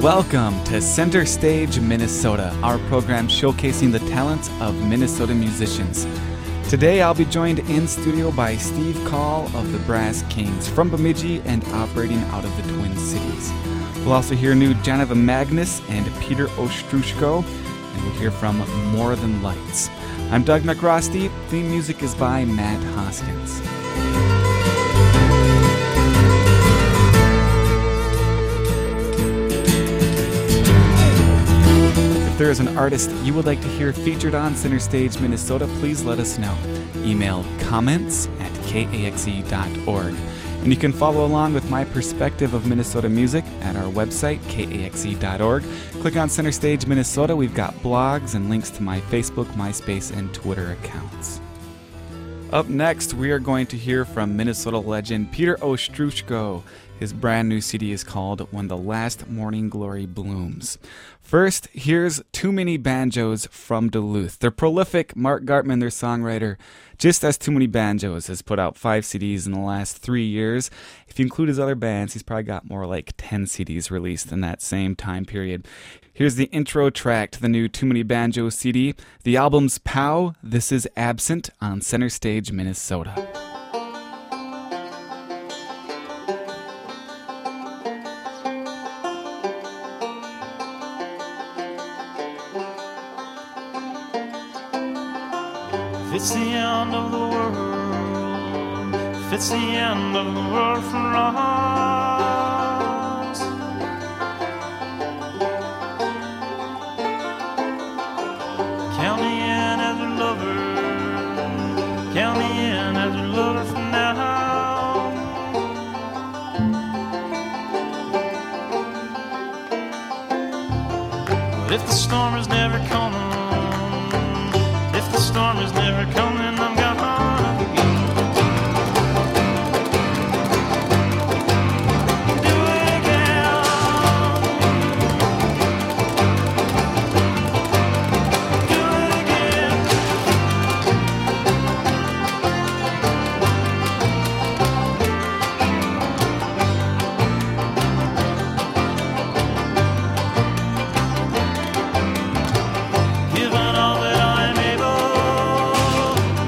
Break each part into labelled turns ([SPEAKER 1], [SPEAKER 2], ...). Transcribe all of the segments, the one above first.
[SPEAKER 1] Welcome to Center Stage Minnesota, our program showcasing the talents of Minnesota musicians. Today I'll be joined in studio by Steve Call of the Brass Kings from Bemidji and operating out of the Twin Cities. We'll also hear new Janova Magnus and Peter Ostrushko, and we'll hear from More Than Lights. I'm Doug McRosty. Theme music is by Matt Hoskins. If there is an artist you would like to hear featured on Center Stage Minnesota, please let us know. Email comments@kaxe.org. And you can follow along with my perspective of Minnesota music at our website, kaxe.org. Click on Center Stage Minnesota. We've got blogs and links to my Facebook, MySpace, and Twitter accounts. Up next, we are going to hear from Minnesota legend Peter Ostrushko. His brand new CD is called When the Last Morning Glory Blooms. First, here's Too Many Banjos from Duluth. They're prolific. Mark Gartman, their songwriter, just as Too Many Banjos, has put out 5 CDs in the last 3 years. If you include his other bands, he's probably got more like 10 CDs released in that same time period. Here's the intro track to the new Too Many Banjos CD. The album's Pow. This is Absent on Center Stage Minnesota.
[SPEAKER 2] If it's the end of the world, if it's the end of the world for us, count me in as your lover, count me in as your lover for now. But if the storm is never coming, if the storm is never coming, I'm gone. Do it again. Do it again. Given all that I'm able,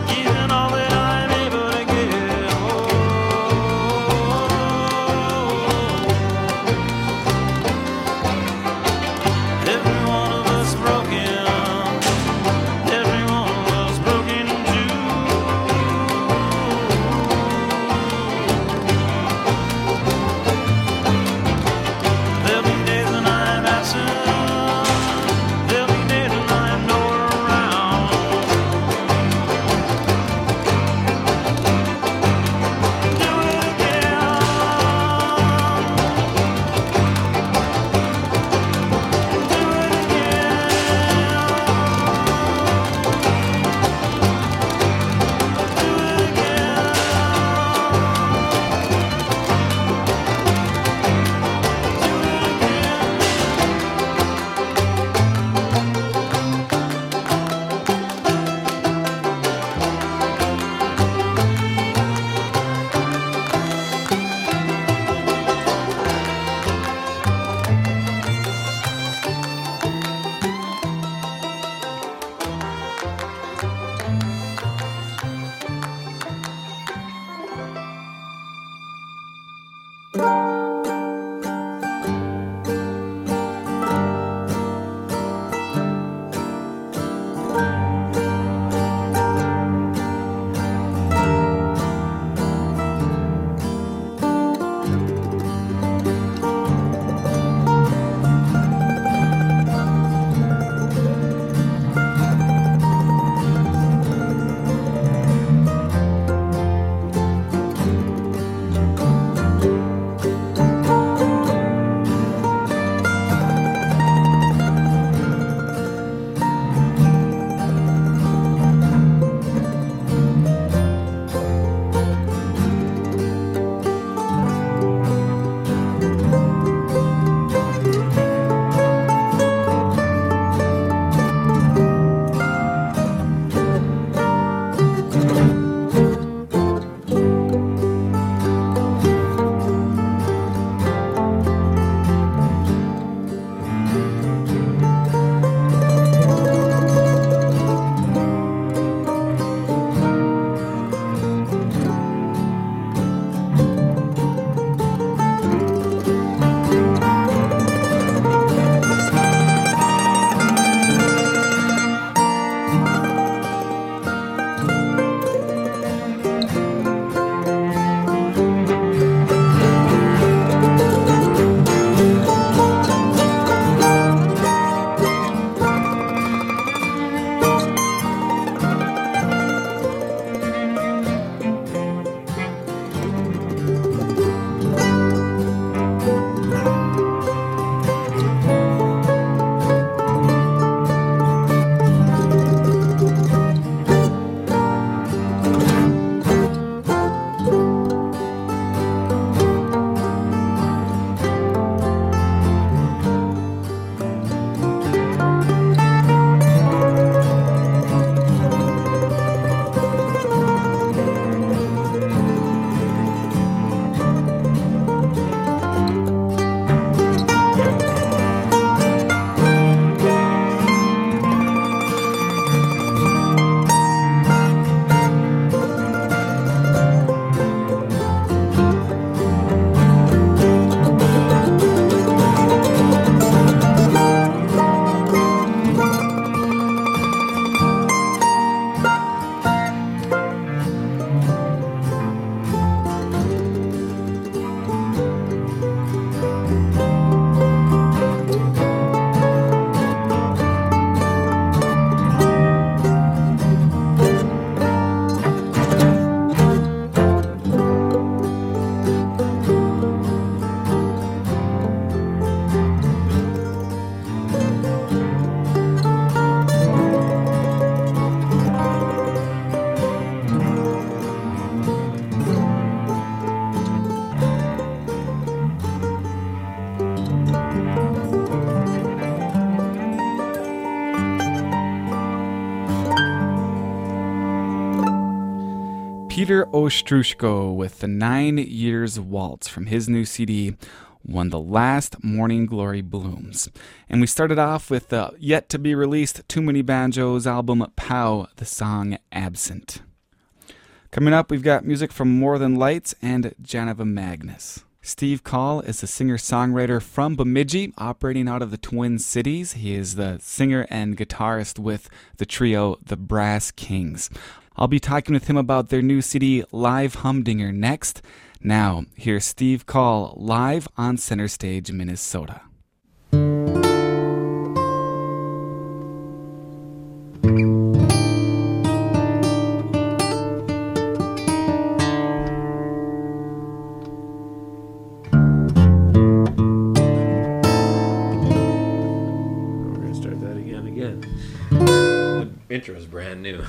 [SPEAKER 1] Peter Ostroushko with the 9 Years Waltz from his new CD, When the Last Morning Glory Blooms. And we started off with the yet-to-be-released Too Many Banjos album, Pow, the song Absent. Coming up, we've got music from More Than Lights and Janova Magnus. Steve Call is a singer-songwriter from Bemidji, operating out of the Twin Cities. He is the singer and guitarist with the trio The Brass Kings. I'll be talking with him about their new CD, Live Humdinger, next. Now, here's Steve Call live on Center Stage, Minnesota.
[SPEAKER 3] Intro is brand new.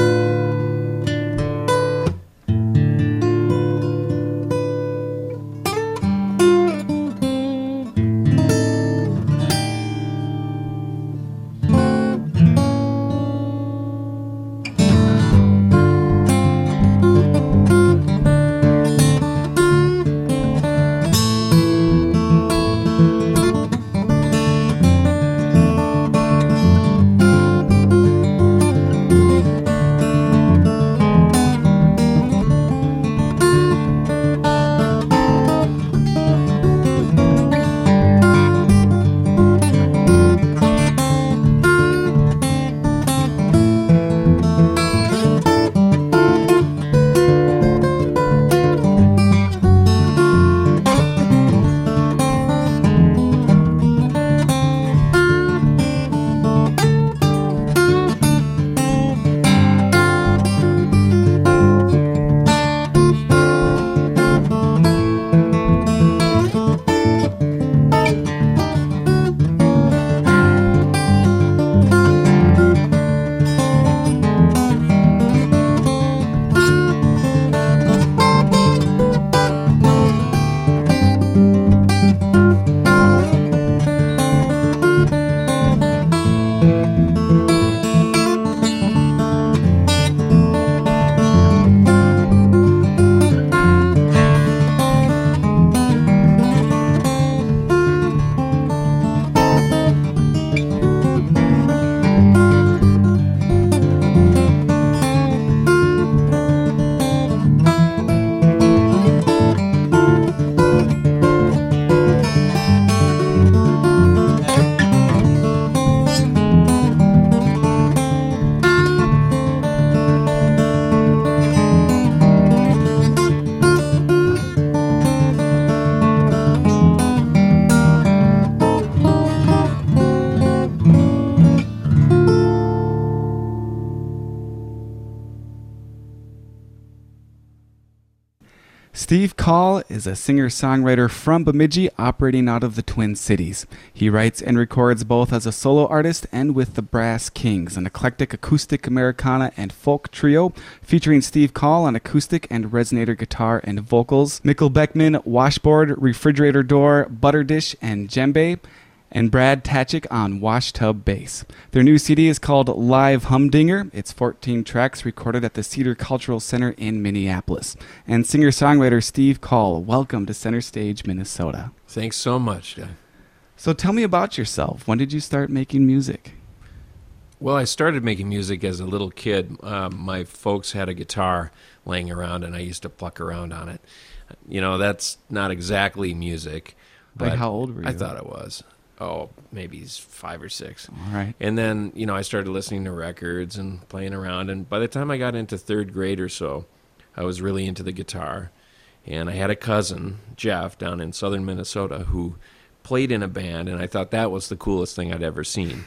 [SPEAKER 1] Steve Call is a singer-songwriter from Bemidji operating out of the Twin Cities. He writes and records both as a solo artist and with the Brass Kings, an eclectic acoustic Americana and folk trio featuring Steve Call on acoustic and resonator guitar and vocals, Mikkel Beckman, washboard, refrigerator door, butter dish, and djembe, and Brad Tachik on washtub bass. Their new CD is called Live Humdinger. It's 14 tracks recorded at the Cedar Cultural Center in Minneapolis. And singer-songwriter Steve Call, welcome to Center Stage, Minnesota.
[SPEAKER 3] Thanks so much, Guy.
[SPEAKER 1] So tell me about yourself. When did you start making music?
[SPEAKER 3] Well, I started making music as a little kid. My folks had a guitar laying around, and I used to pluck around on it. You know, that's not exactly music.
[SPEAKER 1] But how old were you?
[SPEAKER 3] I thought it was. Oh, maybe 5 or 6.
[SPEAKER 1] All right.
[SPEAKER 3] And then, you know, I started listening to records and playing around. And by the time I got into 3rd grade or so, I was really into the guitar. And I had a cousin, Jeff, down in southern Minnesota, who played in a band, and I thought that was the coolest thing I'd ever seen.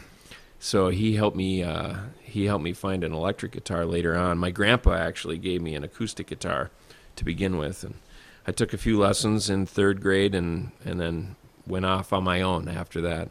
[SPEAKER 3] So he helped me find an electric guitar later on. My grandpa actually gave me an acoustic guitar to begin with, and I took a few lessons in 3rd grade and then went off on my own after that.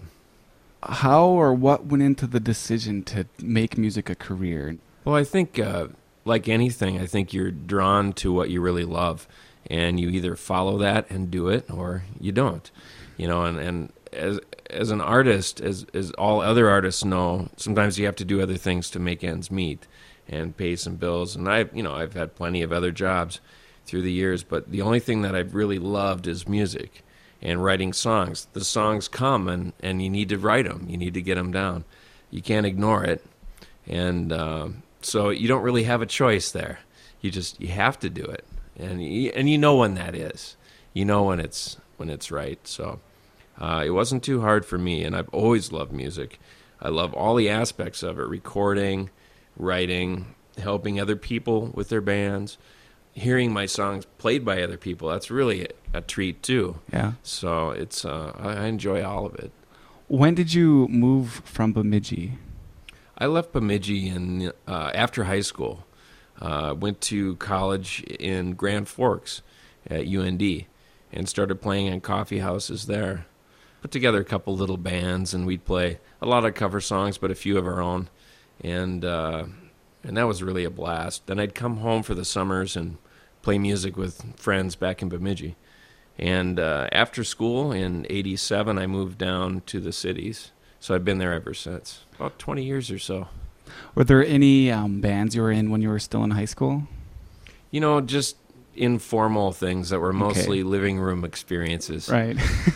[SPEAKER 1] How or what went into the decision to make music a career?
[SPEAKER 3] Well, I think, like anything, I think you're drawn to what you really love, and you either follow that and do it, or you don't. You know, and as an artist, as all other artists know, sometimes you have to do other things to make ends meet. and pay some bills. And I've had plenty of other jobs through the years, but the only thing that I've really loved is music and writing songs. The songs come, and you need to write them. You need to get them down. You can't ignore it. And so you don't really have a choice there. You have to do it. And you know when that is. You know when it's right. So it wasn't too hard for me, and I've always loved music. I love all the aspects of it: recording, writing, helping other people with their bands, hearing my songs played by other people. That's really a treat too. Yeah. So it's I enjoy all of it.
[SPEAKER 1] When did you move from Bemidji?
[SPEAKER 3] I left Bemidji after high school. Went to college in Grand Forks at UND and started playing in coffee houses there. Put together a couple little bands, and we'd play a lot of cover songs, but a few of our own. And that was really a blast. Then I'd come home for the summers and play music with friends back in Bemidji. And after school in '87, I moved down to the cities. So I've been there ever since, about 20 years or so.
[SPEAKER 1] Were there any bands you were in when you were still in high school?
[SPEAKER 3] Just informal things that were mostly living room experiences.
[SPEAKER 1] Right.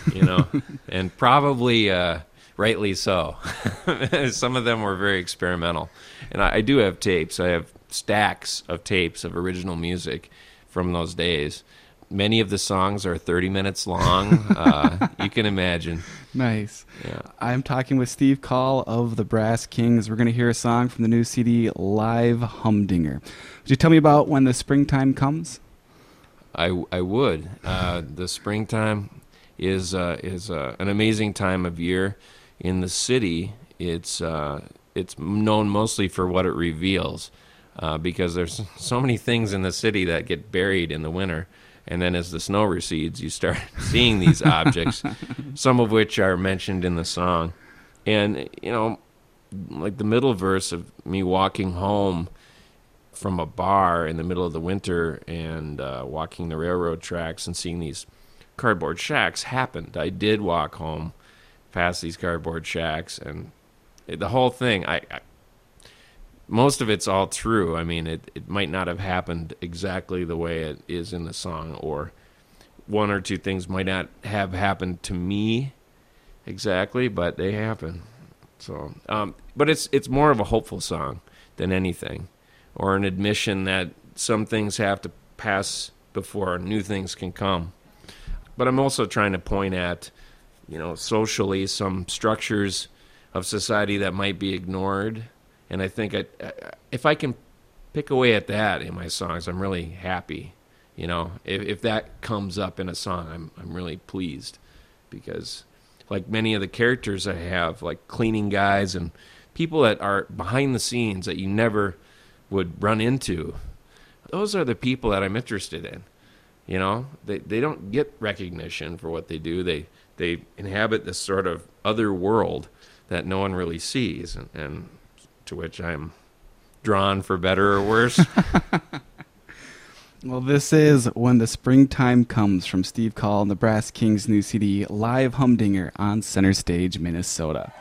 [SPEAKER 3] And probably rightly so. Some of them were very experimental. And I do have tapes. I have stacks of tapes of original music from those days. Many of the songs are 30 minutes long. You can imagine.
[SPEAKER 1] Nice.
[SPEAKER 3] Yeah.
[SPEAKER 1] I'm talking with Steve Call of the Brass Kings. We're going to hear a song from the new CD, Live Humdinger. Would you tell me about When the Springtime Comes?
[SPEAKER 3] I would. The springtime is an amazing time of year. In the city, it's known mostly for what it reveals, because there's so many things in the city that get buried in the winter. And then as the snow recedes, you start seeing these objects, some of which are mentioned in the song. And, like the middle verse of me walking home from a bar in the middle of the winter and walking the railroad tracks and seeing these cardboard shacks happened. I did walk home past these cardboard shacks, and the whole thing, most of it's all true. I mean, it might not have happened exactly the way it is in the song, or one or two things might not have happened to me exactly, but they happen. So, but it's more of a hopeful song than anything, or an admission that some things have to pass before new things can come. But I'm also trying to point at, socially some structures of society that might be ignored. And I think if I can pick away at that in my songs, I'm really happy. If that comes up in a song, I'm really pleased, because like many of the characters I have, like cleaning guys and people that are behind the scenes that you never would run into, those are the people that I'm interested in. They don't get recognition for what they do. They inhabit this sort of other world that no one really sees, and to which I'm drawn for better or worse.
[SPEAKER 1] Well, this is When the Springtime Comes from Steve Call and the Brass Kings' new CD, Live Humdinger, on Center Stage, Minnesota.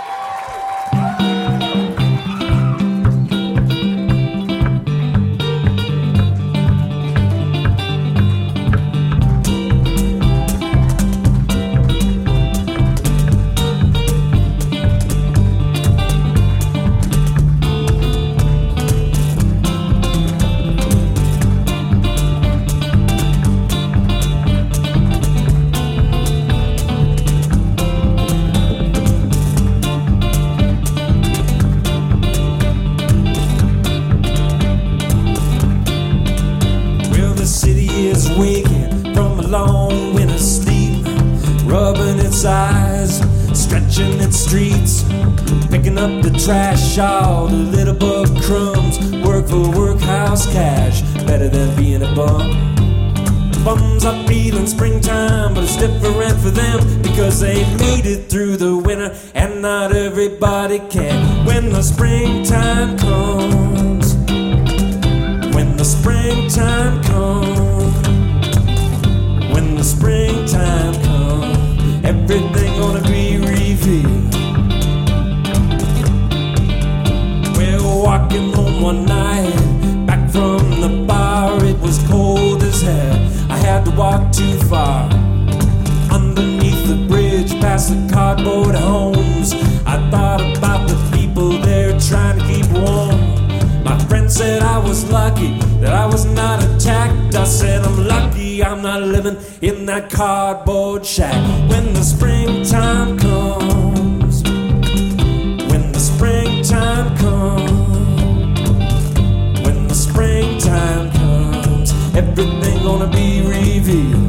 [SPEAKER 4] Stretching its streets, picking up the trash, all the little bug crumbs. Work for workhouse cash, better than being a bum. Bums are feeling springtime, but it's different for them, because they made it through the winter, and not everybody can. When the springtime comes, when the springtime comes, when the springtime comes, everything gonna be revealed. We're walking home one night, back from the bar, it was cold as hell. I had to walk too far. Underneath the bridge, past the cardboard homes, I thought about the people there trying to keep warm. My friend said I was lucky that I was not attacked. I said I'm lucky I'm not living in that cardboard shack. When the springtime comes, when the springtime comes, when the springtime comes, everything gonna be revealed.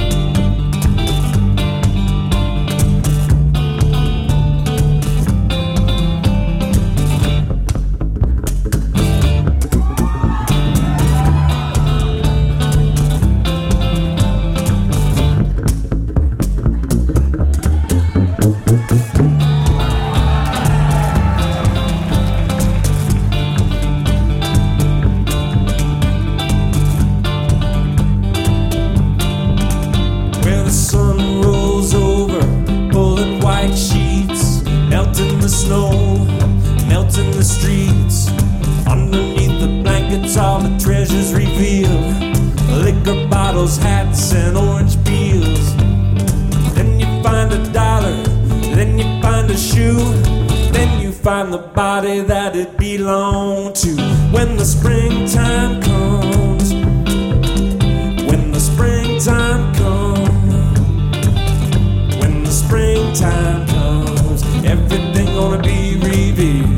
[SPEAKER 4] All the treasures revealed, liquor bottles, hats, and orange peels. Then you find $1, then you find a shoe, then you find the body that it belonged to. When the springtime comes, when the springtime comes, when the springtime comes, everything gonna be revealed.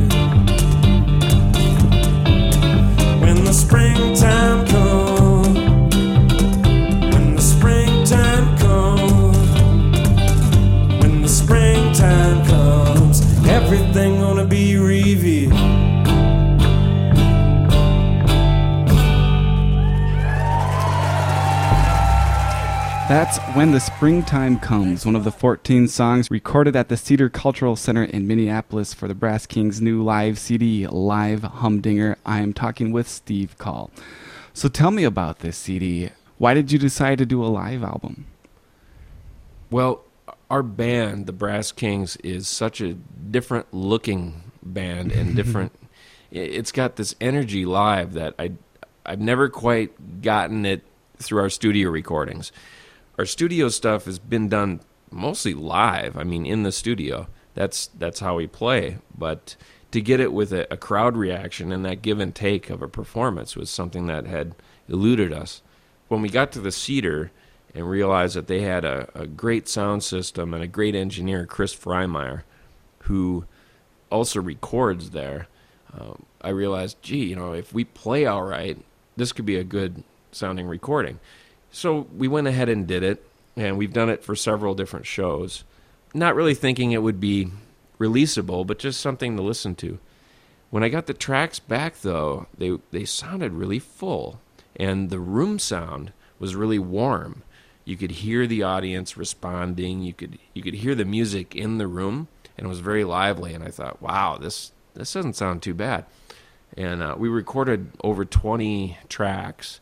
[SPEAKER 4] When the springtime comes, when the springtime comes, when the springtime comes, everything gonna be revealed.
[SPEAKER 1] That's When the Springtime Comes, one of the 14 songs recorded at the Cedar Cultural Center in Minneapolis for the Brass Kings' new live CD, Live Humdinger. I am talking with Steve Call. So tell me about this CD. Why did you decide to do a live album?
[SPEAKER 3] Well, our band, the Brass Kings, is such a different looking band and different. It's got this energy live that I've never quite gotten it through our studio recordings. Our studio stuff has been done mostly live. I mean, in the studio. That's how we play. But to get it with a crowd reaction and that give and take of a performance was something that had eluded us. When we got to the Cedar and realized that they had a great sound system and a great engineer, Chris Freimeyer, who also records there, I realized, gee, if we play all right, this could be a good sounding recording. So we went ahead and did it, and we've done it for several different shows. Not really thinking it would be releasable, but just something to listen to. When I got the tracks back, though, they sounded really full, and the room sound was really warm. You could hear the audience responding. You could hear the music in the room, and it was very lively. And I thought, wow, this doesn't sound too bad. And we recorded over 20 tracks.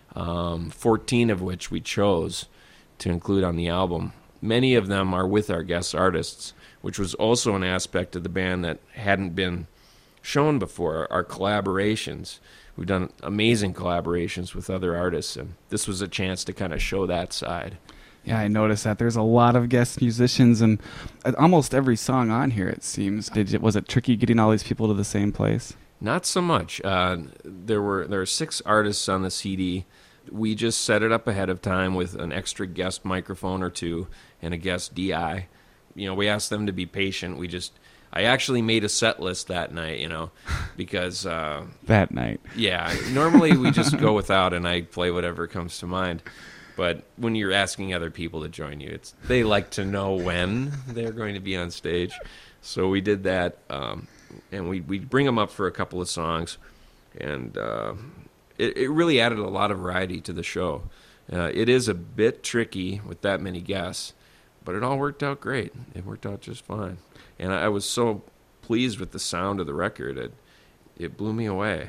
[SPEAKER 3] 14 of which we chose to include on the album. Many of them are with our guest artists, which was also an aspect of the band that hadn't been shown before, our collaborations. We've done amazing collaborations with other artists, and this was a chance to kind of show that side.
[SPEAKER 1] Yeah, I noticed that there's a lot of guest musicians, and almost every song on here, it seems. Was it tricky getting all these people to the same place?
[SPEAKER 3] Not so much. There were 6 artists on the CD. We just set it up ahead of time with an extra guest microphone or 2 and a guest DI. We asked them to be patient. I actually made a set list that night, because...
[SPEAKER 1] that night.
[SPEAKER 3] Yeah. Normally we just go without and I play whatever comes to mind. But when you're asking other people to join you, they like to know when they're going to be on stage. So we did that, and we bring them up for a couple of songs, and it really added a lot of variety to the show. It is a bit tricky with that many guests, but it all worked out great. It worked out just fine. And I was so pleased with the sound of the record. It blew me away.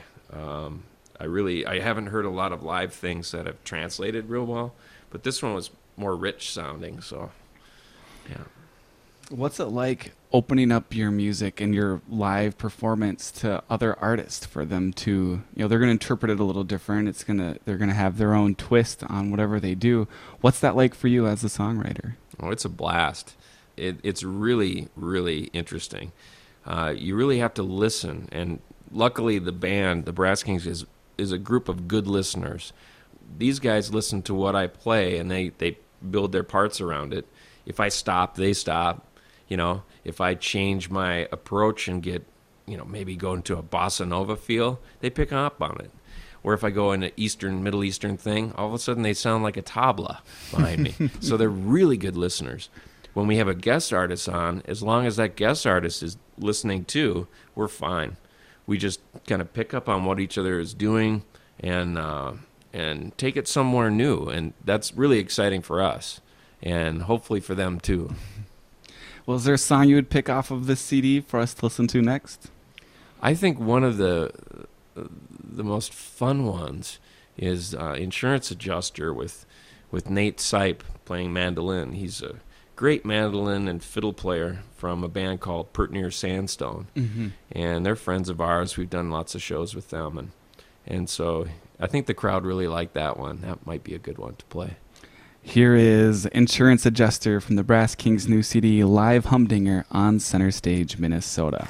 [SPEAKER 3] I haven't heard a lot of live things that have translated real well, but this one was more rich sounding, so yeah.
[SPEAKER 1] What's it like opening up your music and your live performance to other artists for them to, they're going to interpret it a little different. They're going to have their own twist on whatever they do. What's that like for you as a songwriter?
[SPEAKER 3] Oh, it's a blast. It's really, really interesting. You really have to listen, and luckily the band, the Brass Kings, is a group of good listeners. These guys listen to what I play, and they build their parts around it. If I stop, they stop. If I change my approach and get, maybe go into a bossa nova feel, they pick up on it. Or if I go into Middle Eastern thing, all of a sudden they sound like a tabla behind me. So they're really good listeners. When we have a guest artist on, as long as that guest artist is listening too, we're fine. We just kind of pick up on what each other is doing and take it somewhere new. And that's really exciting for us and hopefully for them too.
[SPEAKER 1] Well, is there a song you would pick off of this CD for us to listen to next?
[SPEAKER 3] I think one of the most fun ones is Insurance Adjuster with Nate Sipe playing mandolin. He's a great mandolin and fiddle player from a band called Pertnir Sandstone. Mm-hmm. And they're friends of ours. We've done lots of shows with them. And so I think the crowd really liked that one. That might be a good one to play.
[SPEAKER 1] Here is Insurance Adjuster from the Brass Kings' new CD, Live Humdinger on Center Stage, Minnesota.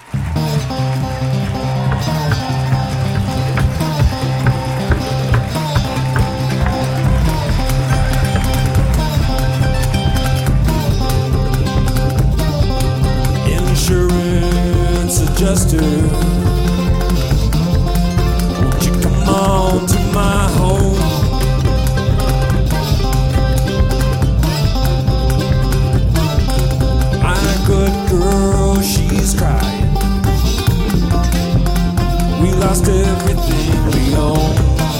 [SPEAKER 4] Insurance Adjuster, won't you come on to my home? Good girl, she's crying. We lost everything we own.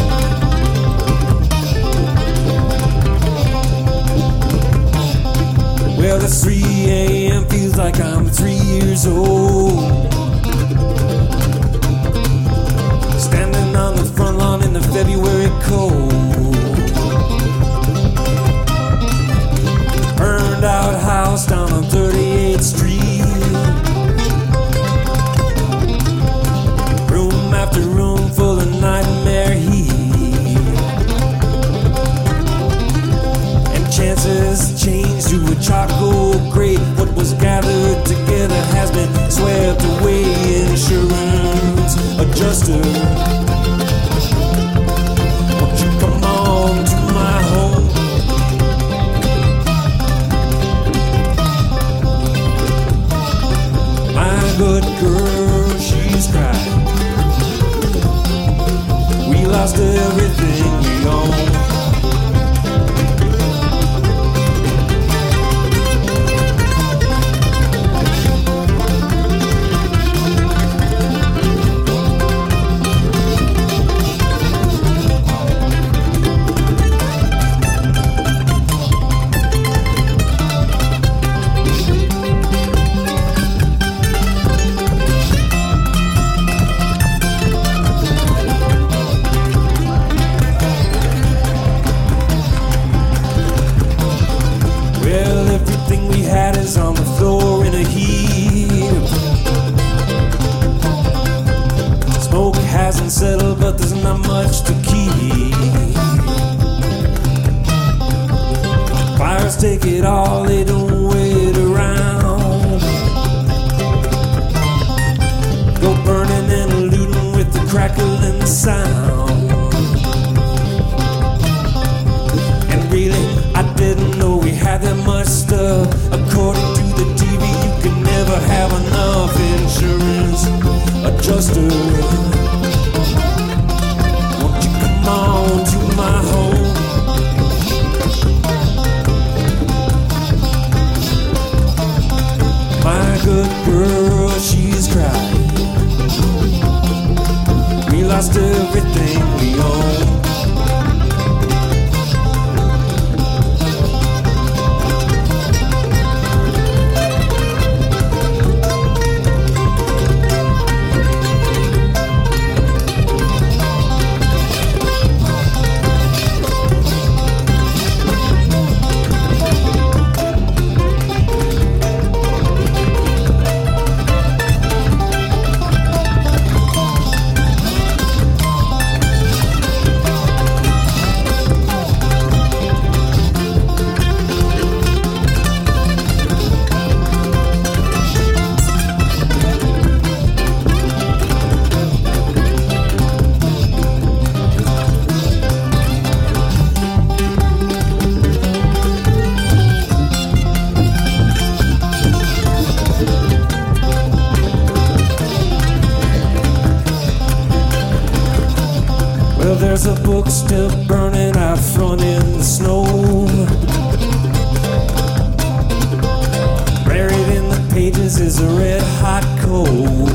[SPEAKER 4] Well, it's 3 a.m., feels like I'm 3 years old. Standing on the front lawn in the February cold. Burned out house down on 38th Street. Room after room full of nightmare heat. And chances change to a charcoal gray. What was gathered together has been swept away. Insurance Adjuster, won't you come on to my home? Good girl, she's crying. We lost everything we own. On the floor in a heap. Smoke hasn't settled, but there's not much to keep. Fires take it all, they don't wait around. Go burning and looting with the crackling sound. And really, I didn't know we had that much stuff. According to the TV, you can never have enough. Insurance Adjuster, won't you come on to my home? My good girl, she's crying. We lost everything we own. Well, there's a book still burning out front in the snow. Buried in the pages is a red hot coal.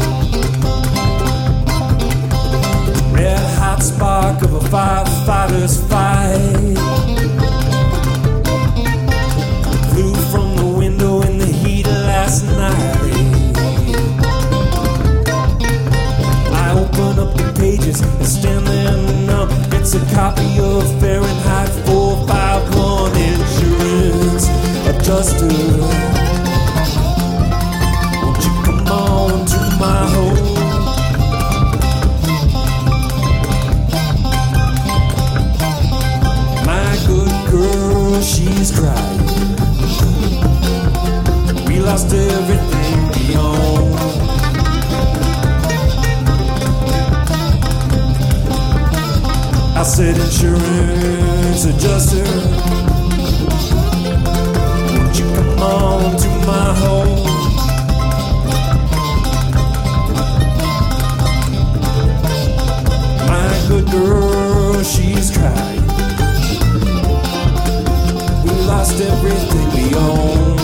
[SPEAKER 4] Red hot spark of a firefighter's fight. Flew from the window in the heat last night. I open up the pages and stand there numb. It's a copy of Fahrenheit 451 insurance adjuster. Won't you come on to my home? My good girl, she's crying. We lost everything we own. I said, insurance adjuster, won't you come on to my home? My good girl, she's crying. We lost everything we own.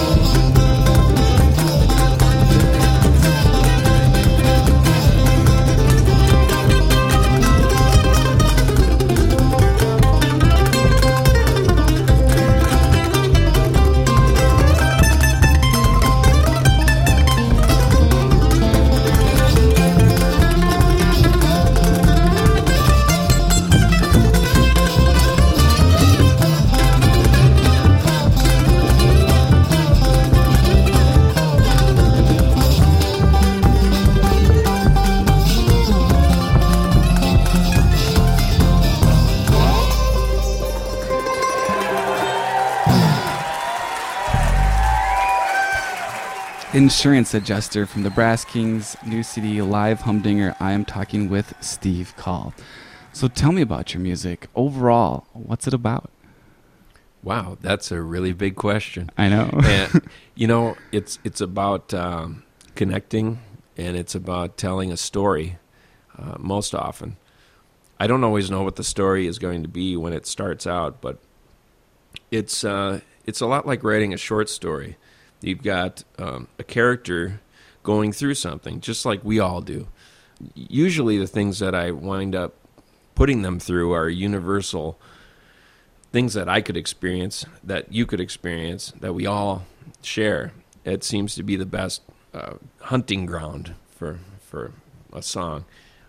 [SPEAKER 1] Insurance Adjuster from the Brass Kings' new CD, Live Humdinger. I am talking with Steve Coll. So tell me about your music. Overall, what's it about?
[SPEAKER 3] Wow, that's a really big question.
[SPEAKER 1] I know.
[SPEAKER 3] And, you know, it's about connecting, and it's about telling a story most often. I don't always know what the story is going to be when it starts out, but it's a lot like writing a short story. You've got a character going through something, just like we all do. Usually the things that I wind up putting them through are universal things that I could experience, that you could experience, that we all share. It seems to be the best hunting ground for a song.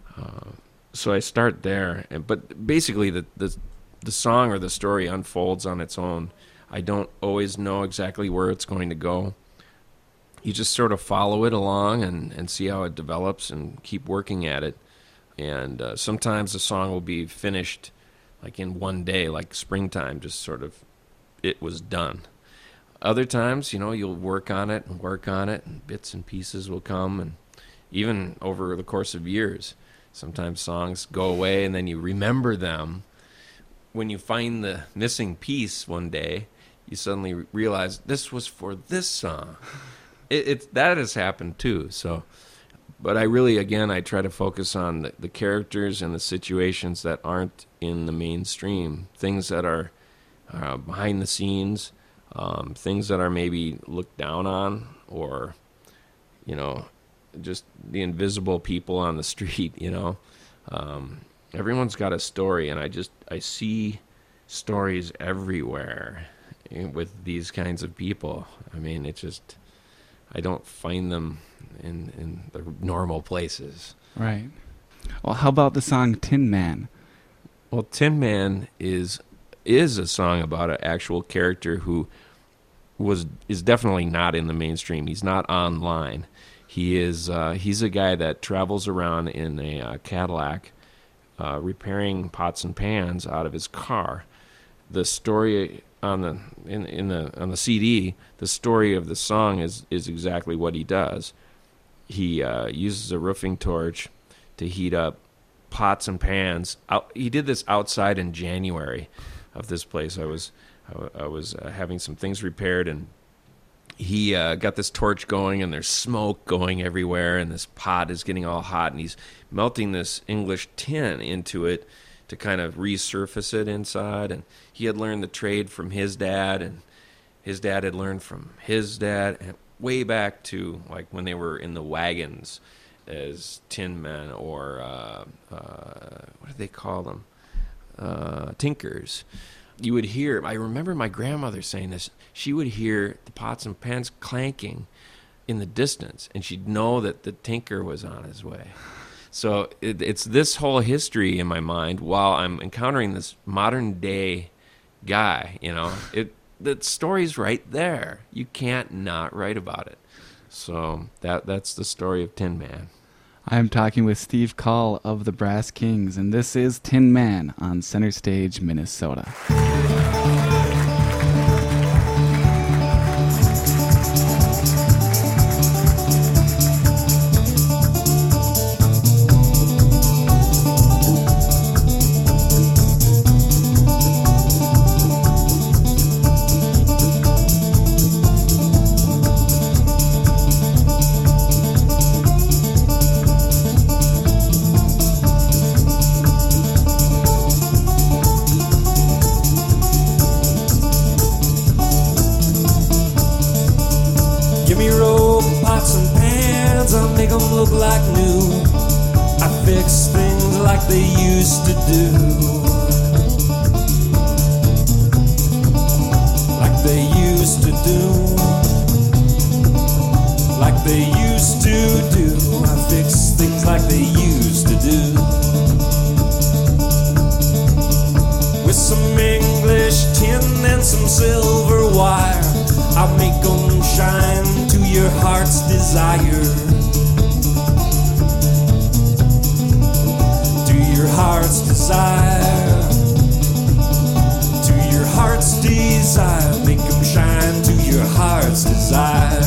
[SPEAKER 3] So I start there, but basically the song or the story unfolds on its own. I don't always know exactly where it's going to go. You just sort of follow it along and see how it develops and keep working at it. And sometimes the song will be finished like in one day, like Springtime, just sort of, it was done. Other times, you know, you'll work on it, and bits and pieces will come, and even over the course of years, sometimes songs go away and then you remember them. When you find the missing piece one day, you suddenly realize this was for this song. That has happened too. So, but I really, again, I try to focus on the characters and the situations that aren't in the mainstream, things that are behind the scenes, things that are maybe looked down on, or, you know, just the invisible people on the street. You know, everyone's got a story, and I see stories everywhere with these kinds of people. I mean, it's just, I don't find them in the normal places.
[SPEAKER 1] Right. Well, how about the song Tin Man?
[SPEAKER 3] Well, Tin Man is a song about an actual character who is definitely not in the mainstream. He's not online. He's a guy that travels around in a Cadillac, repairing pots and pans out of his car. The story on the CD, the story of the song is exactly what he does. He uses a roofing torch to heat up pots and pans. He did this outside in January of this place. I was having some things repaired, and he got this torch going, and there's smoke going everywhere, and this pot is getting all hot, and he's melting this English tin into it to kind of resurface it inside. And he had learned the trade from his dad, and his dad had learned from his dad, and way back to like when they were in the wagons as tin men, or what do they call them? Tinkers. You would hear, I remember my grandmother saying this, she would hear the pots and pans clanking in the distance, and she'd know that the tinker was on his way. So it's this whole history in my mind while I'm encountering this modern day guy, the story's right there. You can't not write about it. So that's the story of Tin Man.
[SPEAKER 1] I'm talking with Steve Call of the Brass Kings, and this is Tin Man on Center Stage, Minnesota.
[SPEAKER 4] Look like new. I fix things like they used to do. Like they used to do. Like they used to do. I fix things like they used to do. With some English tin and some silver wire, I'll make them shine to your heart's desire. Heart's desire, to your heart's desire, make them shine to your heart's desire.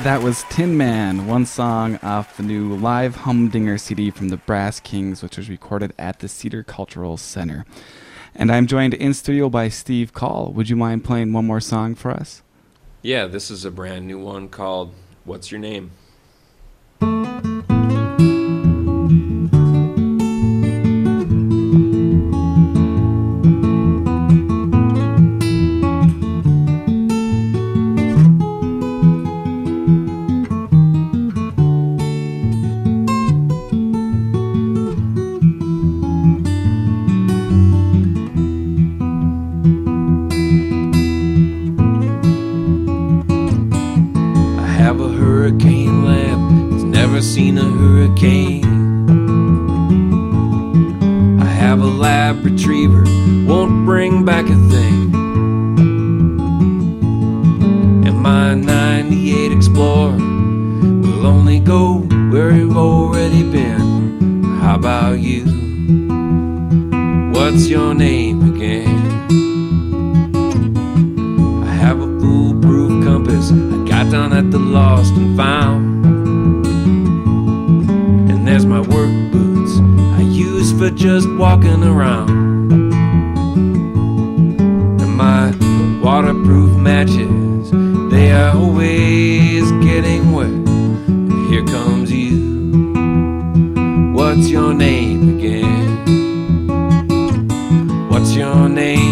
[SPEAKER 1] That was Tin Man, one song off the new live Humdinger CD from the Brass Kings, which was recorded at the Cedar Cultural Center. And I'm joined in studio by Steve Call. Would you mind playing one more song for us?
[SPEAKER 3] Yeah, this is a brand new one called What's Your Name? Seen a hurricane. I have a lab retriever, won't bring back a thing. And my 98 Explorer will only go where you've already been. How about you? What's your name again? I have a foolproof compass I got down at the Lost and Found. There's my work boots I use for just walking around. And my waterproof matches, they are always getting wet. And here comes you. What's your name again? What's your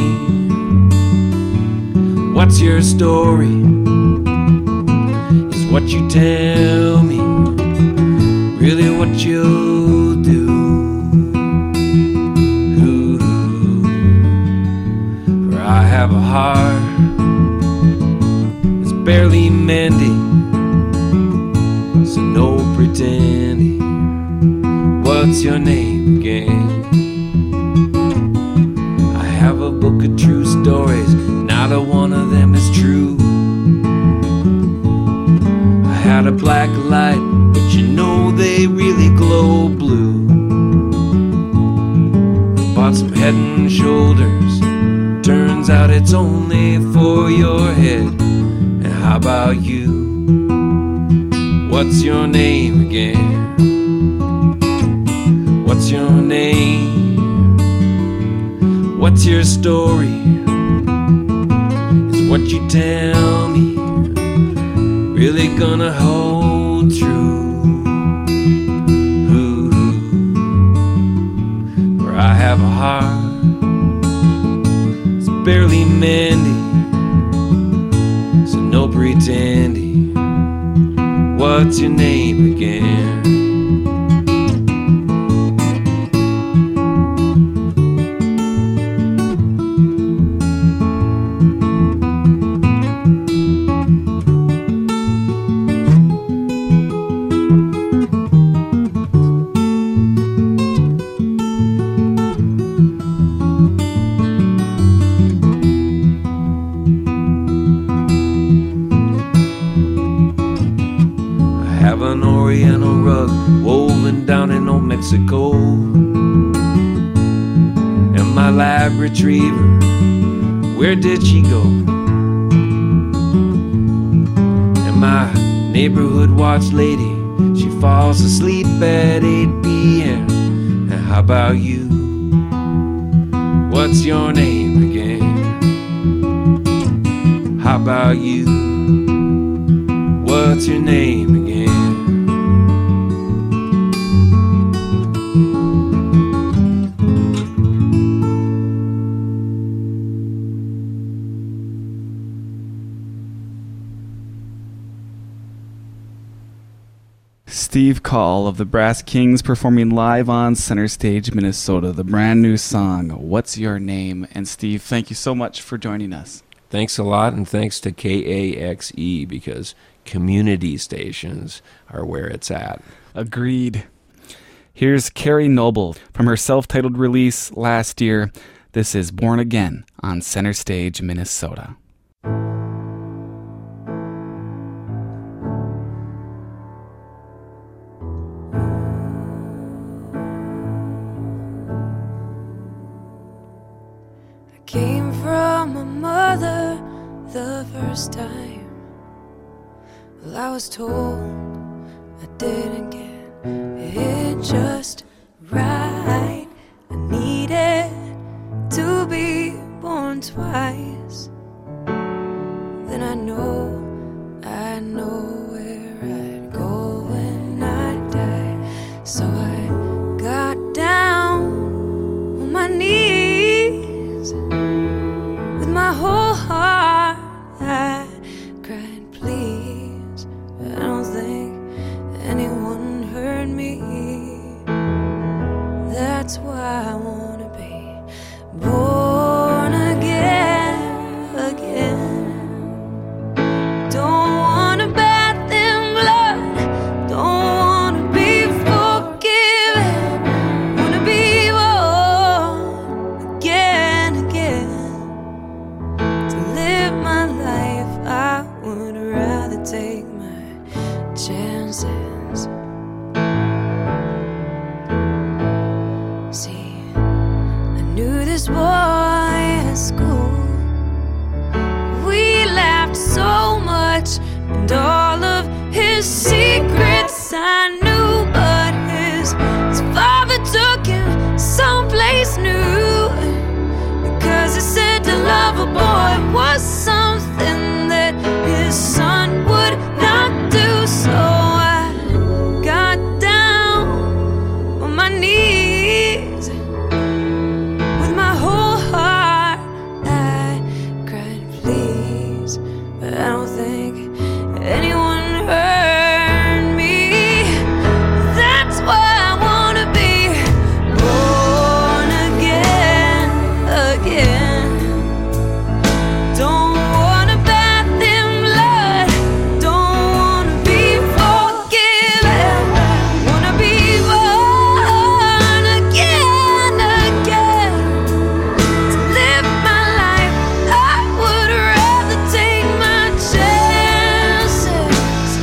[SPEAKER 3] name? What's your story? Is what you tell me really what you'll do? For I have a heart that's barely mending, so no pretending. What's your name again? I have a book of true stories, not a one of them is true. I had a black light, you know they really glow blue. Bought some Head and Shoulders, turns out it's only for your head. And how about you? What's your name again? What's your name? What's your story? Is what you tell me really gonna hold true? I have a heart it's barely mending, so no pretending. What's your name again? Mexico. And my lab retriever, where did she go? And my neighborhood watch lady, she falls asleep at 8 p.m. And how about you? What's your name again? How about you? What's your name again?
[SPEAKER 1] Steve Call of the Brass Kings performing live on Center Stage, Minnesota, the brand new song, What's Your Name? And Steve, thank you so much for joining us.
[SPEAKER 3] Thanks a lot, and thanks to KAXE, because community stations are where it's at.
[SPEAKER 1] Agreed. Here's Carrie Noble from her self-titled release last year. This is Born Again on Center Stage, Minnesota.
[SPEAKER 5] Came from a mother the first time Well, I was told I didn't get it just right. I needed to be born twice. Then I know where I'd go when I die. So I got down on my knees with my whole heart. I cried, please, but I don't think anyone heard me. That's why I wanna be born again. Don't wanna bath in blood, don't wanna be forgiven. Wanna be born again. To live my life, I would rather take my chances. See, I knew this boy at school. We laughed so much, and all of his secrets I knew. But his father took him someplace new, because he said to love a boy was something that his son would not do. So I got down on my knees with my whole heart. I cried, please, but I don't think anyone heard me. That's why I wanna be born again. Don't wanna bath in blood, don't wanna be forgiven. Wanna be born again. To live my life, I would rather take my chances.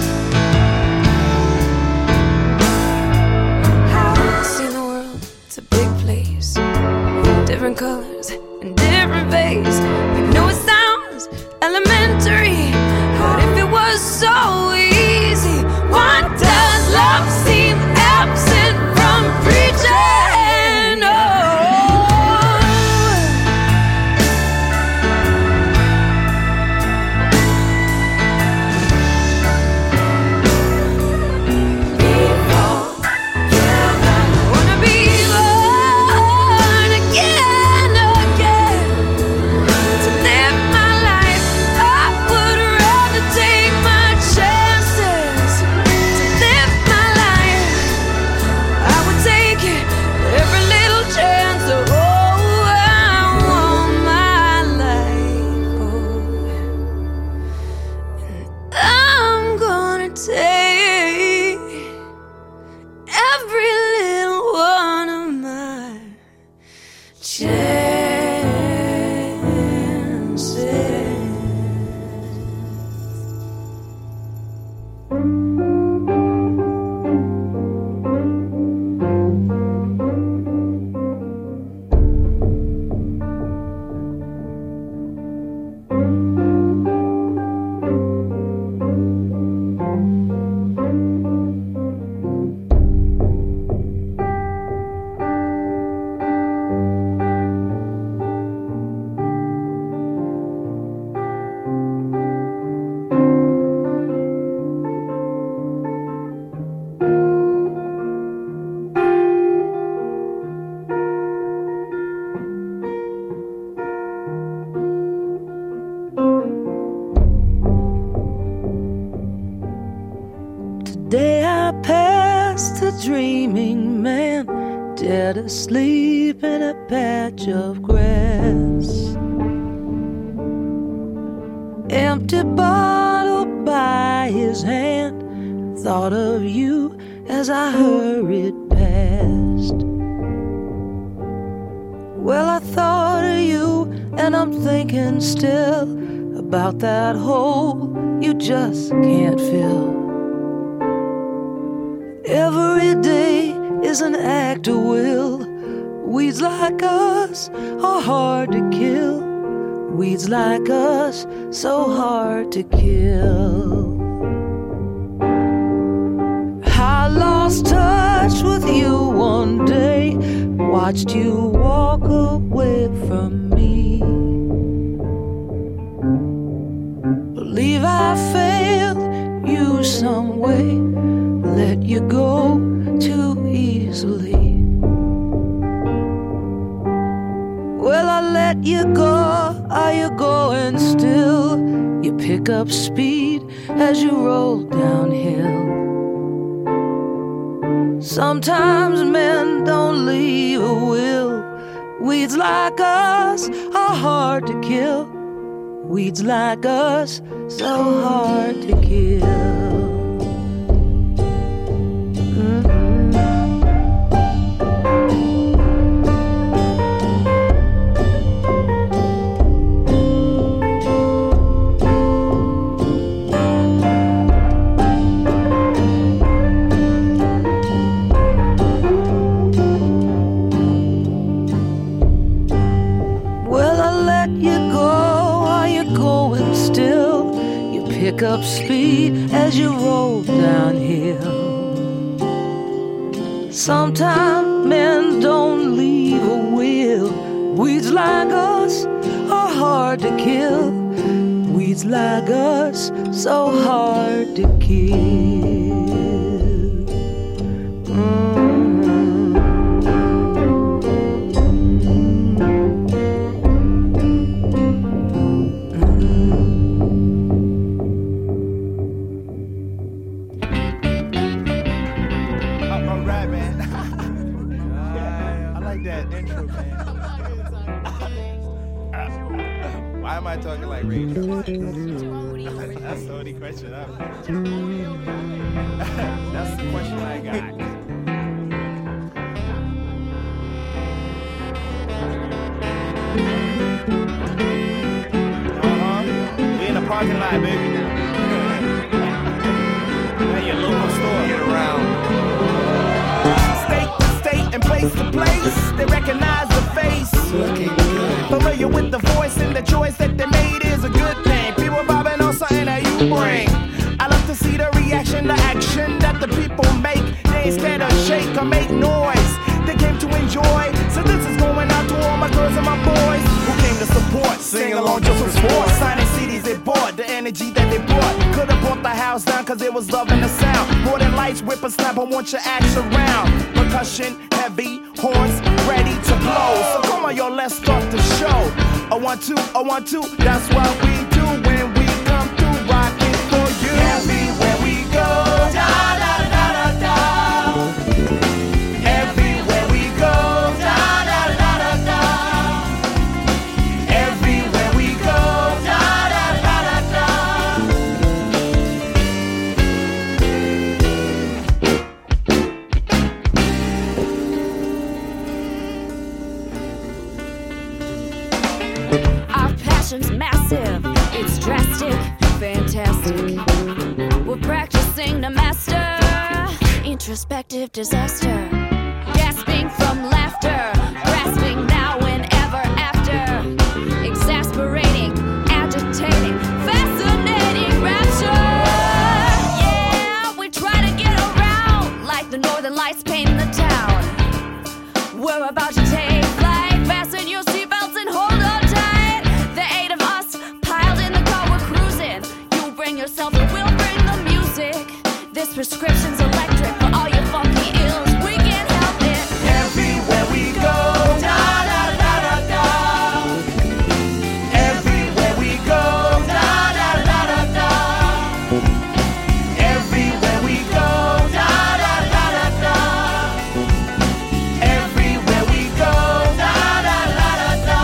[SPEAKER 5] See the world, it's a big place, different colors and different faces. We know it sounds elementary, but if it was so easy, why does love seem absent from preaching? Oh. Wanna be born again. To live my life, I would rather take my chances. To live my life, I would take it, every little chance. Oh, I want my life. Oh, I'm gonna take every little one of my chances.
[SPEAKER 6] Today I passed a dreaming man, dead asleep in a patch of grass. Empty bottle by his hand, thought of you as I hurried past. Well, I thought of you, and I'm thinking still about that hole you just can't fill. Every day is an act of will. Weeds like us are hard to kill. Weeds like us so hard to kill. lost touch with you one day, watched you walk away from me. Believe I failed you some way, let you go too easily. Well, I let you go, are you going still? You pick up speed as you roll downhill. Sometimes men don't leave a will. Weeds like us are hard to kill. Weeds like us so hard to kill. Pick up speed as you roll downhill. Sometimes men don't leave a will. Weeds like us are hard to kill. Weeds like us so hard to kill.
[SPEAKER 7] Talking like radio. That's the only question I've had. That's the question I got. We in the parking lot, baby. At your local store. Get around. State to state and place to place, they recognize the face. Looking good. Familiar with the voice and the choice that they made is a good thing. People vibing on something that you bring. I love to see the reaction, the action that the people make. They ain't scared to shake or make noise. They came to enjoy. So this is going out to all my girls and my boys who came to support. Sing along just for sports. Signing CDs they bought, the energy that they brought. Could've brought the house down cause it was loving the sound. More than lights, whip and snap, I want your axe around. Percussion, heavy, horns, ready to blow. So come on, yo, let's start the show. I want to, that's what we do when we come through, rocking for you. Everywhere we go, da da da da da. Everywhere we go, da da da da da. Everywhere we go, da da da da
[SPEAKER 8] Our passion's massive, it's drastic, fantastic. We're practicing to master introspective disaster. Gasping from laughter, grasping now and ever after. Exasperating, agitating, fascinating rapture. Yeah, we try to get around like the northern lights painting the town. We're about to take flight, fasten your seatbelts and hold on tight. The eight of us piled in the car, we're cruising. You bring yourself and we'll bring the music. This prescription's electric for all your funky ills. We can't help it.
[SPEAKER 7] Everywhere we go, da da da da da. Everywhere we go, da da da da da. Everywhere we go, da da da da da. Everywhere we go, da da da da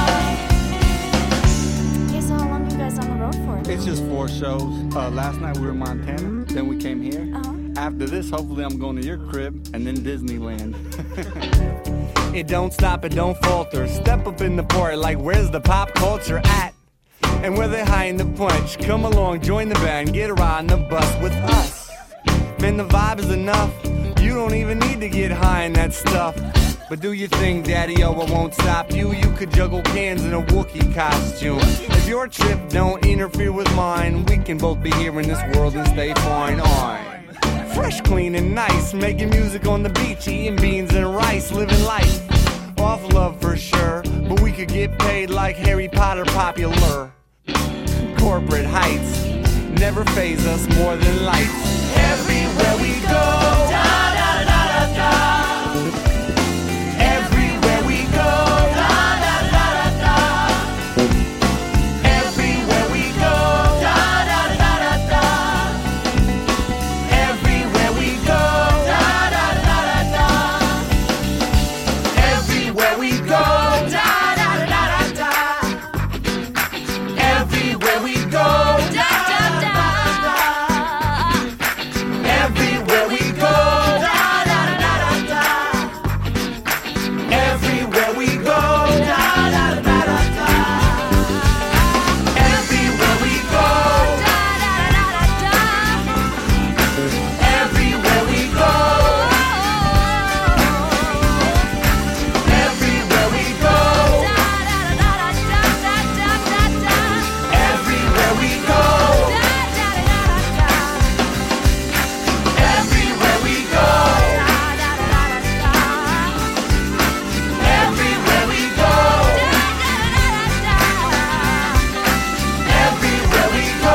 [SPEAKER 7] da.
[SPEAKER 8] Okay, so how long are you guys on the road for?
[SPEAKER 9] It's just 4 shows. Last night we were in Montana, then we came here. After this, hopefully I'm going to your crib and then Disneyland.
[SPEAKER 10] It don't stop, it don't falter. Step up in the port like where's the pop culture at? And where they hiding the punch? Come along, join the band, get a ride on the bus with us. Man, the vibe is enough. You don't even need to get high in that stuff. But do your thing, daddy-o, I won't stop you. You could juggle cans in a Wookiee costume. If your trip don't interfere with mine, we can both be here in this world and stay fine. On. fresh, clean, and nice. Making music on the beach, eating beans and rice. Living life off love for sure. But we could get paid like Harry Potter popular. Corporate heights never faze us more than lights. Everywhere we go, da da da da da. Everywhere we go, da da da da da. Everywhere we go, da da da da da. Everywhere we go, da da da da da. Everywhere we go, da da da da da. Everywhere we go, da da da da. Everywhere we go, da da da da da. Everywhere we go, da da da da da. Everywhere we go, da da da da da. Everywhere we go, everywhere we go, da da da da da da da da. Everywhere we go, da da da da da. Everywhere we go, da da da da da. Everywhere we go, da da da da da. Everywhere we go.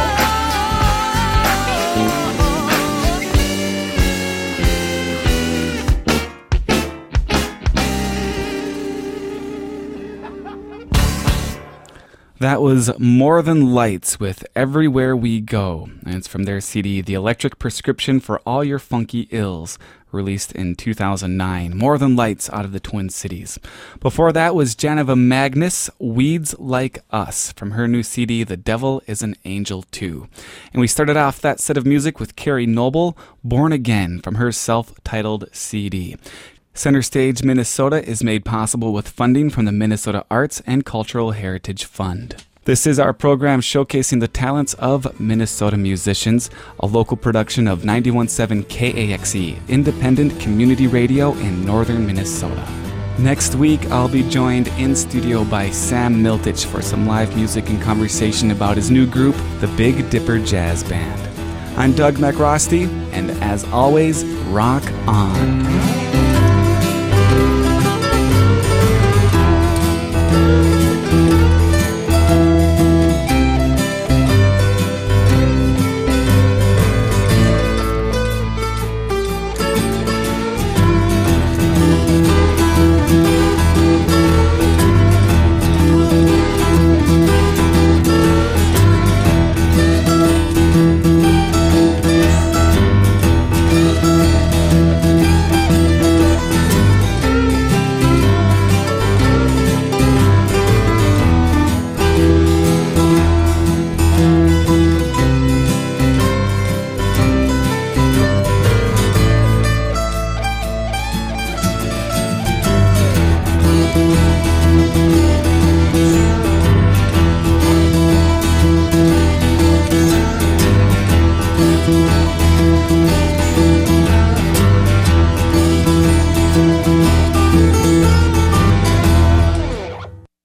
[SPEAKER 1] That was More Than Lights with Everywhere We Go, and it's from their CD, The Electric Prescription for All Your Funky Ills, released in 2009. More Than Lights out of the Twin Cities. Before that was Janeva Magnus, Weeds Like Us, from her new CD, The Devil is an Angel Too. And we started off that set of music with Carrie Noble, Born Again, from her self-titled CD. Center Stage Minnesota is made possible with funding from the Minnesota Arts and Cultural Heritage Fund. This is our program showcasing the talents of Minnesota musicians, a local production of 91.7 KAXE, independent community radio in northern Minnesota. Next week, I'll be joined in studio by Sam Miltich for some live music and conversation about his new group, the Big Dipper Jazz Band. I'm Doug McRosty, and as always, rock on.